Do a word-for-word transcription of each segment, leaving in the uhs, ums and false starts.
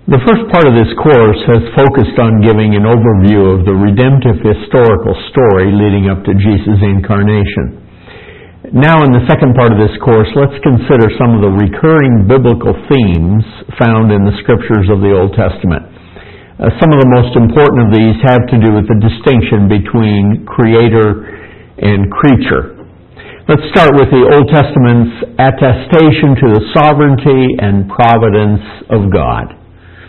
The first part of this course has focused on giving an overview of the redemptive historical story leading up to Jesus' incarnation. Now in the second part of this course, let's consider some of the recurring biblical themes found in the scriptures of the Old Testament. Uh, some of the most important of these have to do with the distinction between creator and creature. Let's start with the Old Testament's attestation to the sovereignty and providence of God.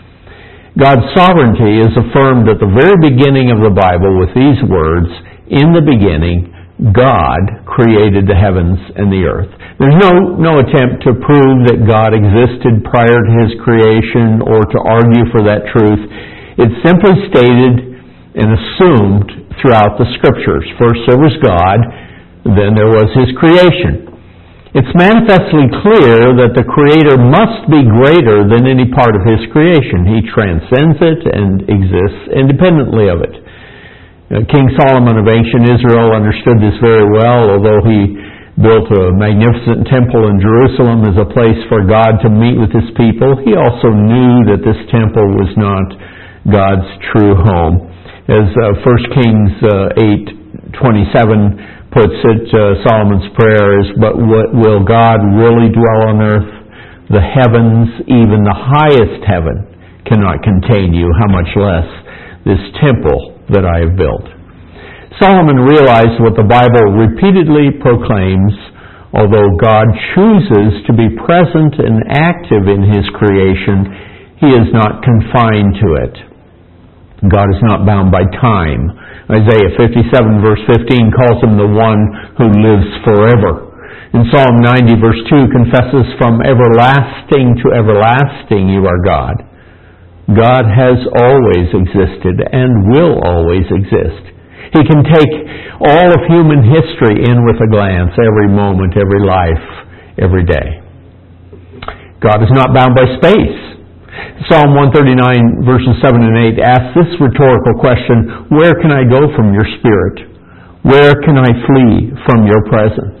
God's sovereignty is affirmed at the very beginning of the Bible with these words, "In the beginning, God created the heavens and the earth." There's no, no attempt to prove that God existed prior to His creation or to argue for that truth. It's simply stated and assumed throughout the Scriptures. First there was God, then there was His creation. It's manifestly clear that the Creator must be greater than any part of His creation. He transcends it and exists independently of it. Uh, King Solomon of ancient Israel understood this very well, although he built a magnificent temple in Jerusalem as a place for God to meet with His people. He also knew that this temple was not God's true home. As uh, First Kings uh, eight twenty-seven puts it, uh, Solomon's prayer is, "But what, will God really dwell on earth? The heavens, even the highest heaven, cannot contain you, how much less this temple that I have built." Solomon realized what the Bible repeatedly proclaims: although God chooses to be present and active in His creation, He is not confined to it. God is not bound by time. Isaiah fifty-seven verse fifteen calls Him the one who lives forever. In Psalm ninety verse two confesses, "From everlasting to everlasting you are God." God has always existed and will always exist. He can take all of human history in with a glance, every moment, every life, every day. God is not bound by space. Psalm one thirty-nine verses seven and eight asks this rhetorical question, "Where can I go from your spirit? Where can I flee from your presence?"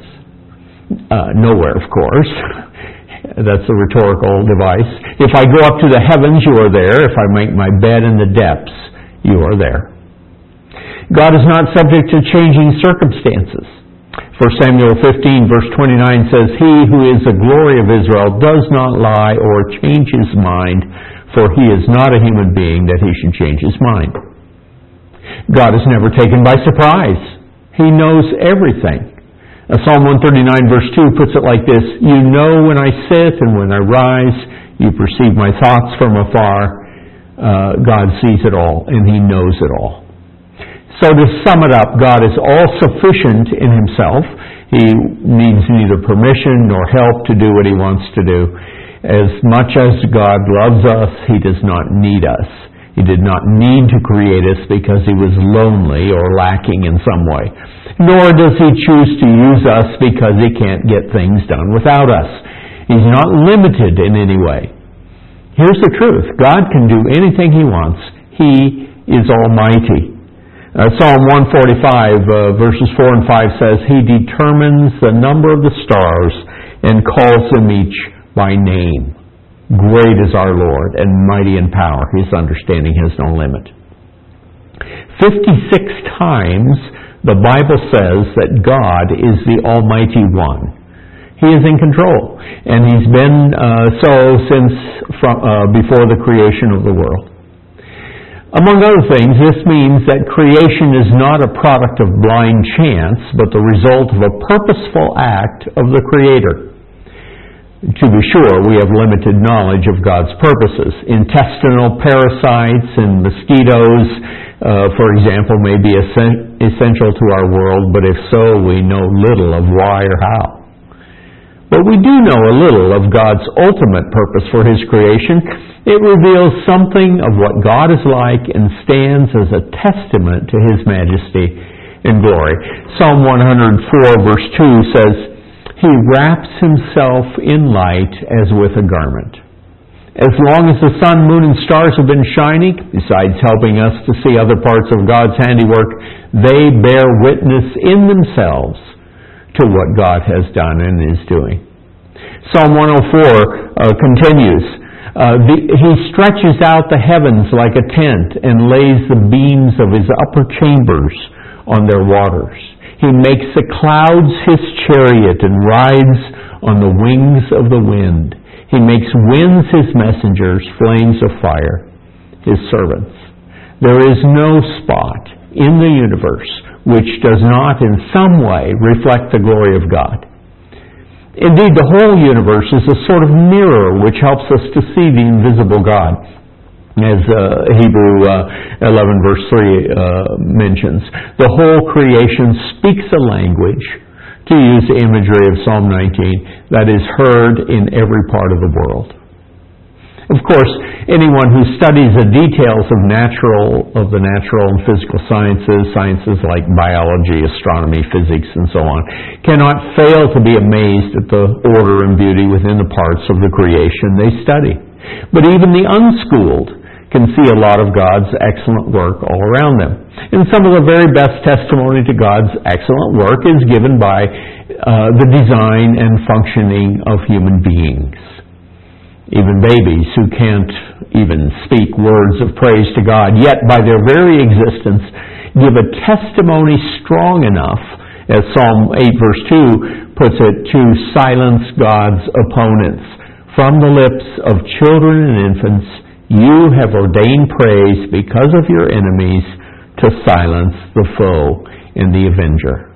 Uh, nowhere, of course. That's a rhetorical device. "If I go up to the heavens, you are there. If I make my bed in the depths, you are there." God is not subject to changing circumstances. First Samuel fifteen verse twenty-nine says, "He who is the glory of Israel does not lie or change his mind, for he is not a human being that he should change his mind." God is never taken by surprise. He knows everything. Uh, Psalm one thirty-nine verse two puts it like this, "You know when I sit and when I rise, you perceive my thoughts from afar." Uh, God sees it all and He knows it all. So to sum it up, God is all-sufficient in Himself. He needs neither permission nor help to do what He wants to do. As much as God loves us, He does not need us. He did not need to create us because He was lonely or lacking in some way. Nor does He choose to use us because He can't get things done without us. He's not limited in any way. Here's the truth. God can do anything He wants. He is almighty. Uh, Psalm one forty-five uh, verses four and five says, "He determines the number of the stars and calls them each by name. Great is our Lord and mighty in power. His understanding has no limit." Fifty-six times the Bible says that God is the Almighty One. He is in control, and He's been uh, so since from, uh, before the creation of the world. Among other things, this means that creation is not a product of blind chance, but the result of a purposeful act of the Creator. To be sure, we have limited knowledge of God's purposes. Intestinal parasites and mosquitoes, uh, for example, may be essen- essential to our world, but if so, we know little of why or how. But we do know a little of God's ultimate purpose for His creation. It reveals something of what God is like and stands as a testament to His majesty and glory. Psalm one oh four verse two says, "He wraps Himself in light as with a garment." As long as the sun, moon, and stars have been shining, besides helping us to see other parts of God's handiwork, they bear witness in themselves to what God has done and is doing. Psalm one oh four uh, continues, Uh, the, he stretches out the heavens like a tent and lays the beams of his upper chambers on their waters. He makes the clouds his chariot and rides on the wings of the wind. He makes winds his messengers, flames of fire his servants. There is no spot in the universe which does not in some way reflect the glory of God. Indeed, the whole universe is a sort of mirror which helps us to see the invisible God, as uh, Hebrew uh, eleven verse three uh, mentions. The whole creation speaks a language, to use the imagery of Psalm nineteen, that is heard in every part of the world. Of course, anyone who studies the details of natural, of the natural and physical sciences, sciences like biology, astronomy, physics, and so on, cannot fail to be amazed at the order and beauty within the parts of the creation they study. But even the unschooled can see a lot of God's excellent work all around them. And some of the very best testimony to God's excellent work is given by uh, the design and functioning of human beings. Even babies who can't even speak words of praise to God, yet by their very existence give a testimony strong enough, as Psalm eight verse two puts it, to silence God's opponents. From the lips of children and infants you have ordained praise because of your enemies, to silence the foe and the avenger.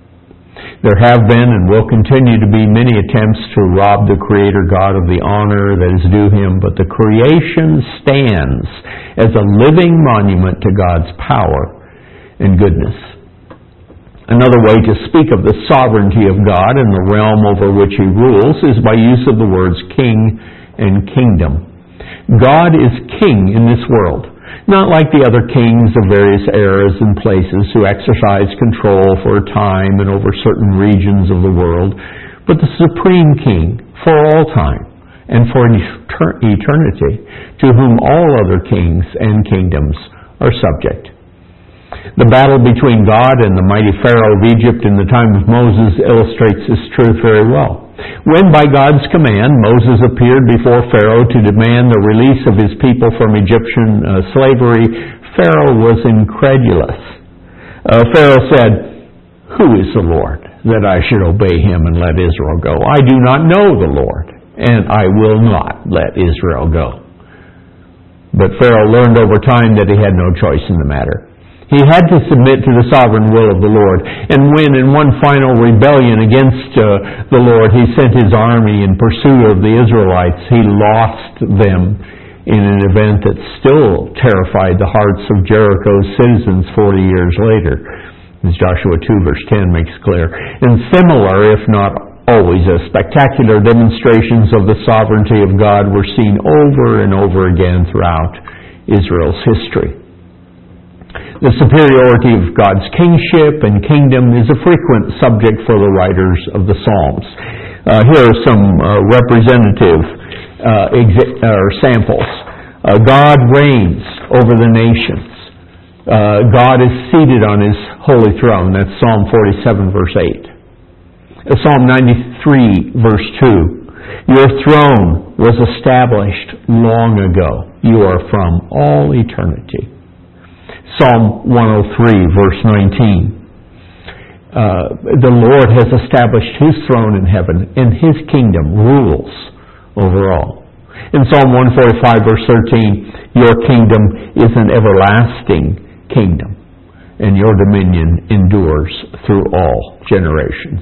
There have been and will continue to be many attempts to rob the Creator God of the honor that is due Him, but the creation stands as a living monument to God's power and goodness. Another way to speak of the sovereignty of God and the realm over which He rules is by use of the words king and kingdom. God is king in this world, not like the other kings of various eras and places who exercise control for a time and over certain regions of the world, but the supreme king for all time and for eternity, to whom all other kings and kingdoms are subject. The battle between God and the mighty Pharaoh of Egypt in the time of Moses illustrates this truth very well. When, by God's command, Moses appeared before Pharaoh to demand the release of his people from Egyptian uh, slavery, Pharaoh was incredulous. Uh, Pharaoh said, "Who is the Lord, that I should obey him and let Israel go? I do not know the Lord, and I will not let Israel go." But Pharaoh learned over time that he had no choice in the matter. He had to submit to the sovereign will of the Lord. And when in one final rebellion against uh, the Lord he sent his army in pursuit of the Israelites, he lost them in an event that still terrified the hearts of Jericho's citizens forty years later, as Joshua two verse ten makes clear. And similar, if not always as spectacular, demonstrations of the sovereignty of God were seen over and over again throughout Israel's history. The superiority of God's kingship and kingdom is a frequent subject for the writers of the Psalms. Uh, here are some uh, representative uh, exi- or samples. Uh, God reigns over the nations. Uh, God is seated on His holy throne. That's Psalm forty-seven, verse eight. Uh, Psalm ninety-three, verse two. Your throne was established long ago. You are from all eternity. Psalm one oh three, verse nineteen. Uh, the Lord has established His throne in heaven, and His kingdom rules over all. In Psalm one forty-five, verse thirteen, your kingdom is an everlasting kingdom, and your dominion endures through all generations.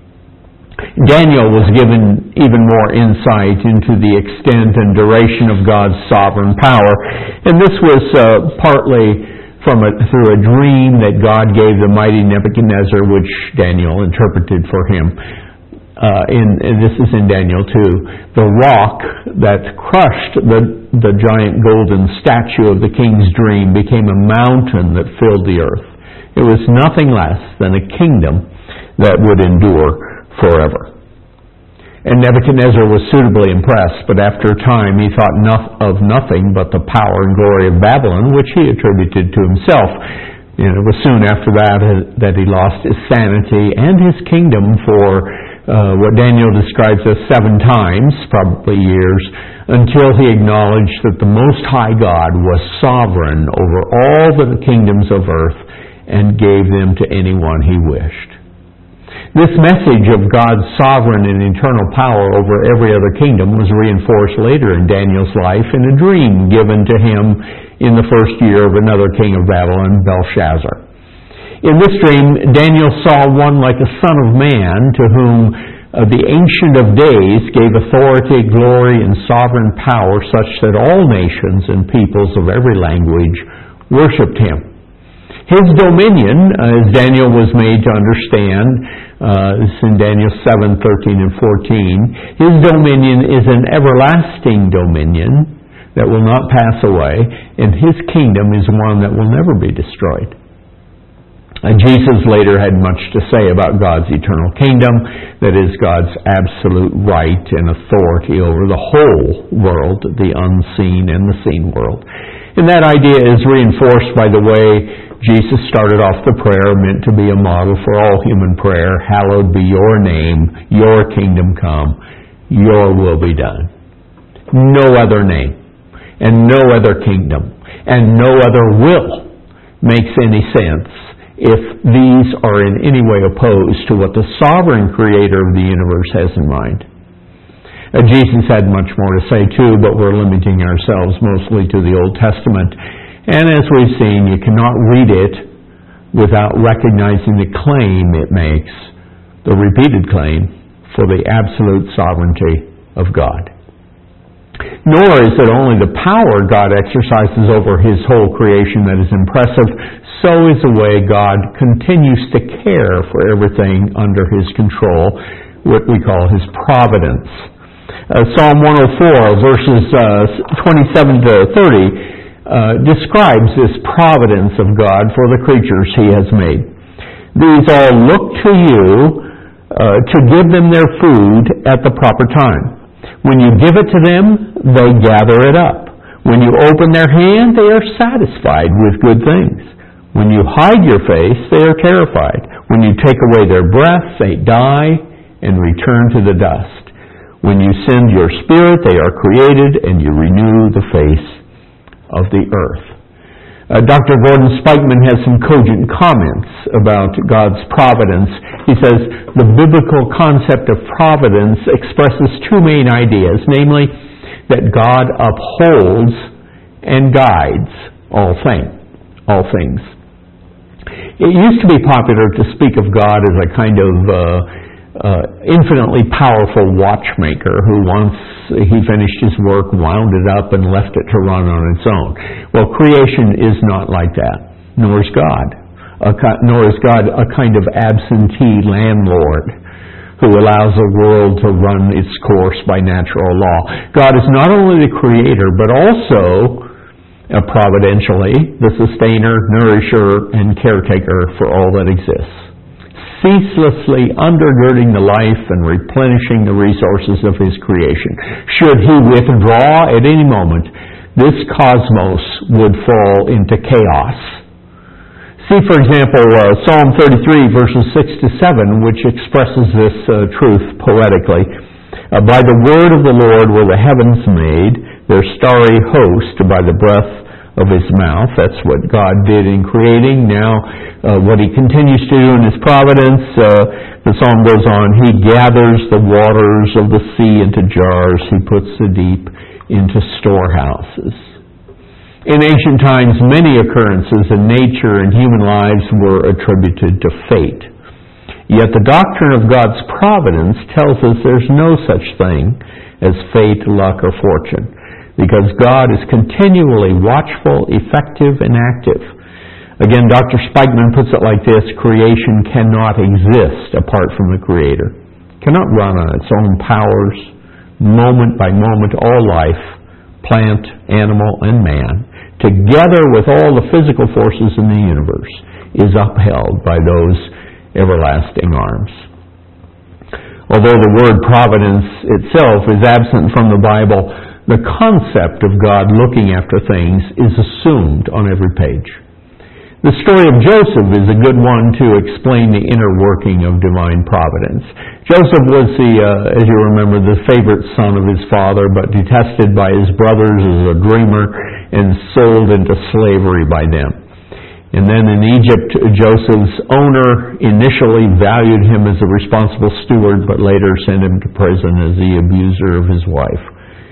Daniel was given even more insight into the extent and duration of God's sovereign power, and this was uh, partly from a, through a dream that God gave the mighty Nebuchadnezzar, which Daniel interpreted for him. Uh, in, and this is in Daniel two. The rock that crushed the, the giant golden statue of the king's dream became a mountain that filled the earth. It was nothing less than a kingdom that would endure forever. And Nebuchadnezzar was suitably impressed, but after a time he thought no- of nothing but the power and glory of Babylon, which he attributed to himself. And it was soon after that that he lost his sanity and his kingdom, for uh, what Daniel describes as seven times, probably years, until he acknowledged that the Most High God was sovereign over all the kingdoms of earth and gave them to anyone he wished. This message of God's sovereign and eternal power over every other kingdom was reinforced later in Daniel's life in a dream given to him in the first year of another king of Babylon, Belshazzar. In this dream, Daniel saw one like a son of man to whom uh, the Ancient of Days gave authority, glory, and sovereign power such that all nations and peoples of every language worshipped him. His dominion, as Daniel was made to understand, uh, this is in Daniel seven, thirteen, and fourteen, his dominion is an everlasting dominion that will not pass away, and his kingdom is one that will never be destroyed. Uh, Jesus later had much to say about God's eternal kingdom, that is, God's absolute right and authority over the whole world, the unseen and the seen world. And that idea is reinforced by the way Jesus started off the prayer, meant to be a model for all human prayer. Hallowed be your name, your kingdom come, your will be done. No other name, and no other kingdom, and no other will makes any sense if these are in any way opposed to what the sovereign creator of the universe has in mind. Uh, Jesus had much more to say too, but we're limiting ourselves mostly to the Old Testament. And as we've seen, you cannot read it without recognizing the claim it makes, the repeated claim for the absolute sovereignty of God. Nor is it only the power God exercises over His whole creation that is impressive, so is the way God continues to care for everything under His control, what we call His providence. Uh, Psalm one oh four, verses uh, twenty-seven to thirty, uh, describes this providence of God for the creatures He has made. These all look to you uh, to give them their food at the proper time. When you give it to them, they gather it up. When you open their hand, they are satisfied with good things. When you hide your face, they are terrified. When you take away their breath, they die and return to the dust. When you send your spirit, they are created, and you renew the face of the earth. Uh, Doctor Gordon Spikeman has some cogent comments about God's providence. He says, the biblical concept of providence expresses two main ideas, namely, that God upholds and guides all things. All things. It used to be popular to speak of God as a kind of uh, uh, infinitely powerful watchmaker who once he finished his work, wound it up, and left it to run on its own. Well, creation is not like that, nor is God. A, nor is God a kind of absentee landlord who allows the world to run its course by natural law. God is not only the creator, but also uh, providentially the sustainer, nourisher, and caretaker for all that exists, ceaselessly undergirding the life and replenishing the resources of His creation. Should He withdraw at any moment, this cosmos would fall into chaos. See, for example, uh, Psalm thirty-three, verses six to seven, which expresses this uh, truth poetically. Uh, by the word of the Lord were the heavens made, their starry host by the breath of His mouth. That's what God did in creating. Now, uh, what He continues to do in His providence, uh, the psalm goes on, He gathers the waters of the sea into jars. He puts the deep into storehouses. In ancient times, many occurrences in nature and human lives were attributed to fate. Yet the doctrine of God's providence tells us there's no such thing as fate, luck, or fortune, because God is continually watchful, effective, and active. Again, Doctor Spikeman puts it like this: creation cannot exist apart from the Creator. It cannot run on its own powers. Moment by moment, all life, plant, animal, and man, together with all the physical forces in the universe, is upheld by those everlasting arms. Although the word providence itself is absent from the Bible, the concept of God looking after things is assumed on every page. The story of Joseph is a good one to explain the inner working of divine providence. Joseph was the, uh, as you remember, the favorite son of his father, but detested by his brothers as a dreamer and sold into slavery by them. And then in Egypt, Joseph's owner initially valued him as a responsible steward, but later sent him to prison as the abuser of his wife.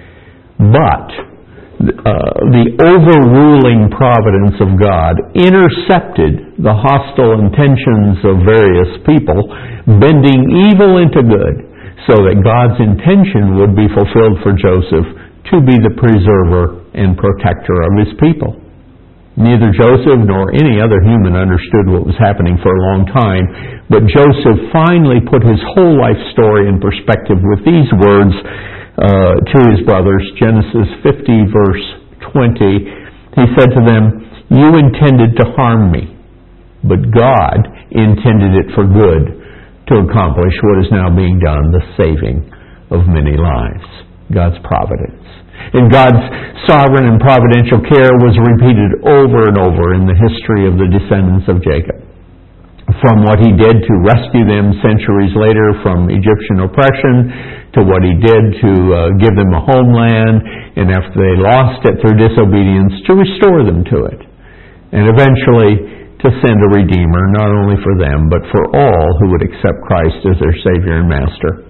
But Uh, the overruling providence of God intercepted the hostile intentions of various people, bending evil into good, so that God's intention would be fulfilled for Joseph to be the preserver and protector of his people. Neither Joseph nor any other human understood what was happening for a long time, but Joseph finally put his whole life story in perspective with these words Uh, to his brothers, Genesis fifty, verse twenty. He said to them, "You intended to harm me, but God intended it for good to accomplish what is now being done, the saving of many lives." God's providence. And God's sovereign and providential care was repeated over and over in the history of the descendants of Jacob. From what he did to rescue them centuries later from Egyptian oppression, to what he did to uh, give them a homeland, and after they lost it through disobedience, to restore them to it. And eventually to send a Redeemer, not only for them, but for all who would accept Christ as their Savior and Master.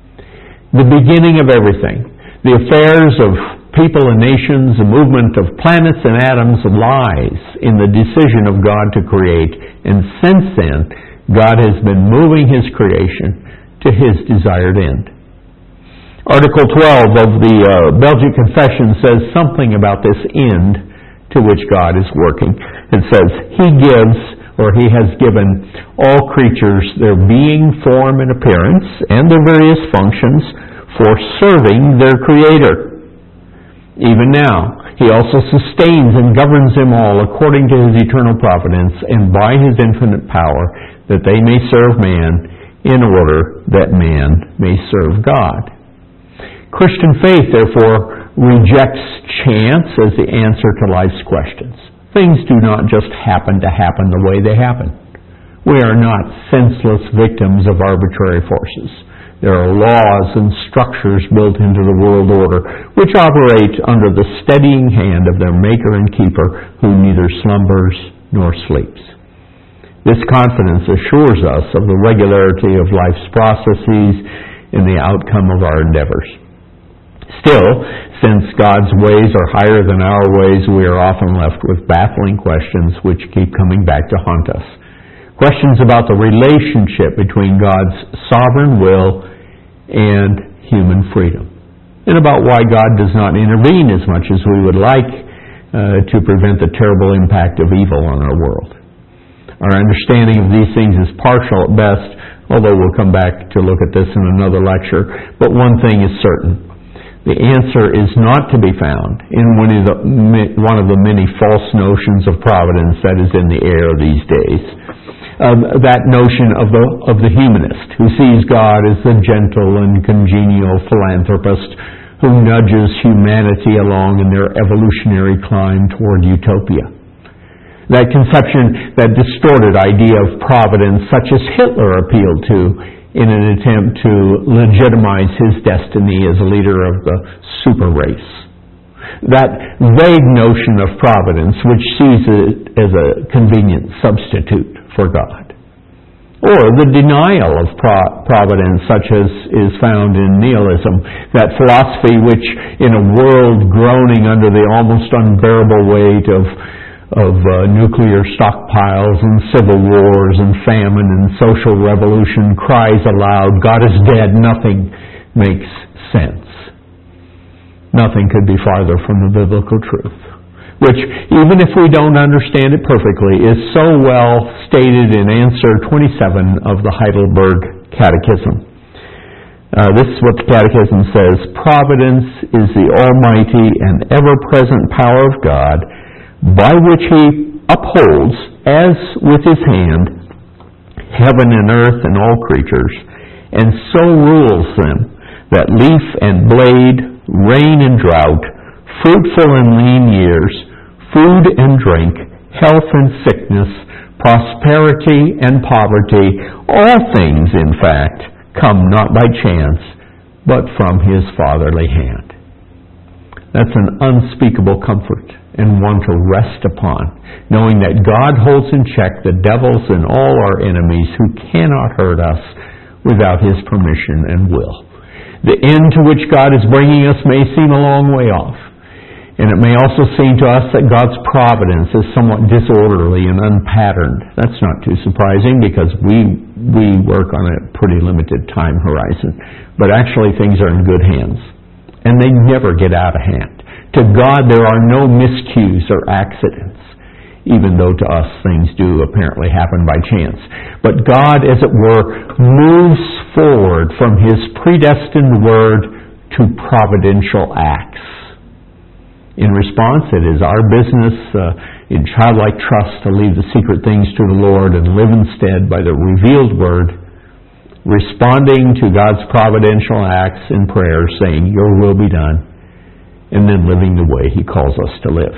The beginning of everything, the affairs of people and nations, the movement of planets and atoms lies in the decision of God to create. And since then, God has been moving His creation to His desired end. Article twelve of the uh, Belgic Confession says something about this end to which God is working. It says, He gives, or He has given, all creatures their being, form, and appearance, and their various functions for serving their Creator. Even now, He also sustains and governs them all according to His eternal providence and by His infinite power, that they may serve man in order that man may serve God. Christian faith, therefore, rejects chance as the answer to life's questions. Things do not just happen to happen the way they happen. We are not senseless victims of arbitrary forces. There are laws and structures built into the world order which operate under the steadying hand of their Maker and Keeper, who neither slumbers nor sleeps. This confidence assures us of the regularity of life's processes and the outcome of our endeavors. Still, since God's ways are higher than our ways, we are often left with baffling questions which keep coming back to haunt us. Questions about the relationship between God's sovereign will and human freedom, and about why God does not intervene as much as we would like uh, to prevent the terrible impact of evil on our world. Our understanding of these things is partial at best, although we'll come back to look at this in another lecture. But one thing is certain. The answer is not to be found in one of the, one of the many false notions of providence that is in the air these days. Um, that notion of the, of the humanist who sees God as the gentle and congenial philanthropist who nudges humanity along in their evolutionary climb toward utopia. That conception, that distorted idea of providence, such as Hitler appealed to in an attempt to legitimize his destiny as a leader of the super race. That vague notion of providence which sees it as a convenient substitute for God. Or the denial of pro- providence such as is found in nihilism, that philosophy which, in a world groaning under the almost unbearable weight of of uh, nuclear stockpiles and civil wars and famine and social revolution, cries aloud, God is dead, nothing makes sense. Nothing could be farther from the biblical truth, which, even if we don't understand it perfectly, is so well stated in answer twenty-seven of the Heidelberg Catechism. Uh, this is what the Catechism says: Providence is the almighty and ever-present power of God, by which He upholds, as with His hand, heaven and earth and all creatures, and so rules them, that leaf and blade, rain and drought, fruitful and lean years, food and drink, health and sickness, prosperity and poverty, all things, in fact, come not by chance, but from His fatherly hand. That's an unspeakable comfort and one to rest upon, knowing that God holds in check the devils and all our enemies who cannot hurt us without His permission and will. The end to which God is bringing us may seem a long way off, and it may also seem to us that God's providence is somewhat disorderly and unpatterned. That's not too surprising because we we work on a pretty limited time horizon. But actually things are in good hands, and they never get out of hand. To God there are no miscues or accidents, even though to us things do apparently happen by chance. But God, as it were, moves forward from His predestined word to providential acts. In response, it is our business uh, in childlike trust to leave the secret things to the Lord and live instead by the revealed word, responding to God's providential acts in prayer, saying, "Your will be done," and then living the way He calls us to live.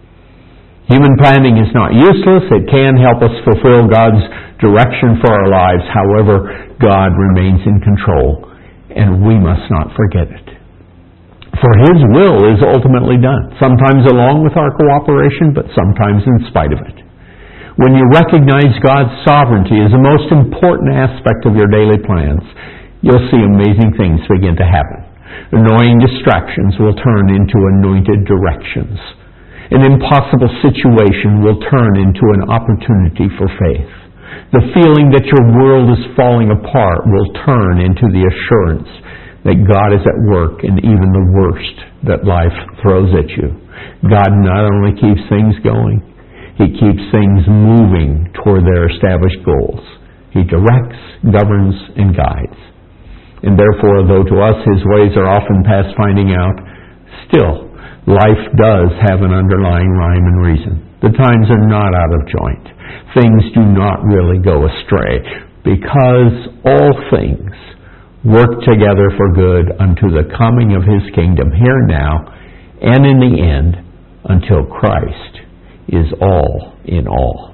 Human planning is not useless. It can help us fulfill God's direction for our lives. However, God remains in control, and we must not forget it. For His will is ultimately done, sometimes along with our cooperation, but sometimes in spite of it. When you recognize God's sovereignty as the most important aspect of your daily plans, you'll see amazing things begin to happen. Annoying distractions will turn into anointed directions. An impossible situation will turn into an opportunity for faith. The feeling that your world is falling apart will turn into the assurance that God is at work in even the worst that life throws at you. God not only keeps things going, He keeps things moving toward their established goals. He directs, governs, and guides. And therefore, though to us His ways are often past finding out, still, life does have an underlying rhyme and reason. The times are not out of joint. Things do not really go astray, because all things work together for good unto the coming of His kingdom here and now, and in the end, until Christ is all in all.